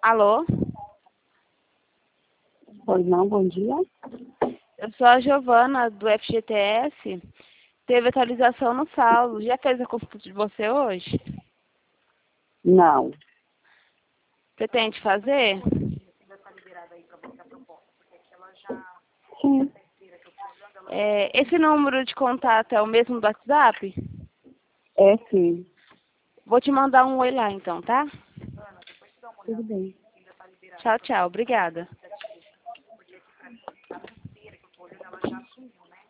Alô? Pois não, bom dia. Eu sou a Giovana, do FGTS. Teve atualização no saldo. Já fez a consulta de você hoje? Não. Pretende fazer? Sim. Esse número de contato é o mesmo do WhatsApp? É sim. Vou te mandar um oi lá então, tá? Tudo bem. Tchau, tchau. Obrigada.